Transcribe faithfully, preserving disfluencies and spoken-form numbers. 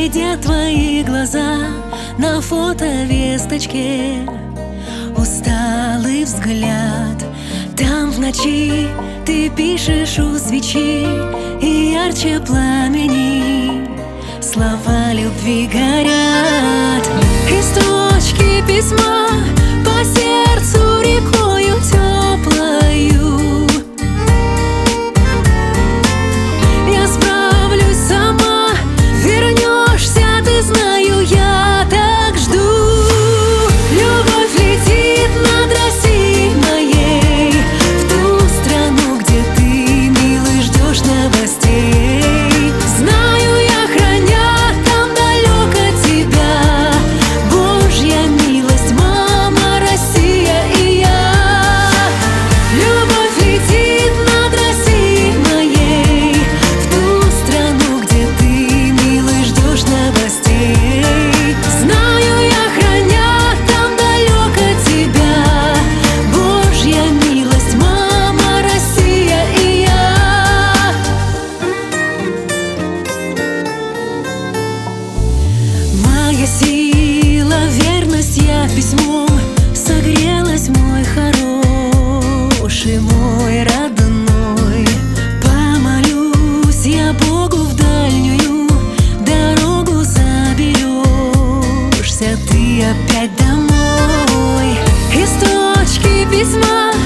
глядят твои глаза на фото весточке. Усталый взгляд, там в ночи ты пишешь у свечи, и ярче пламени слова любви горят. И строчки письма по сердцу рекою теплою. Я справлюсь сама, вернешься, ты, знаю, я так жду. Любовь летит над Россией моей, в ту страну, где ты, милый, ждешь новостей. Знаю, я хранят там далеко тебя Божья милость, мама Россия и я. Любовь летит над Россией моей, в ту страну, где ты, милый, ждешь новостей. Знаю, я хранят там далеко тебя Божья милость, мама Россия и я. Моя сила, верность, я письмом согрелась, мой хороший, мой родной. Помолюсь я Богу, в дальнюю дорогу заберешься ты опять домой. И строчки письма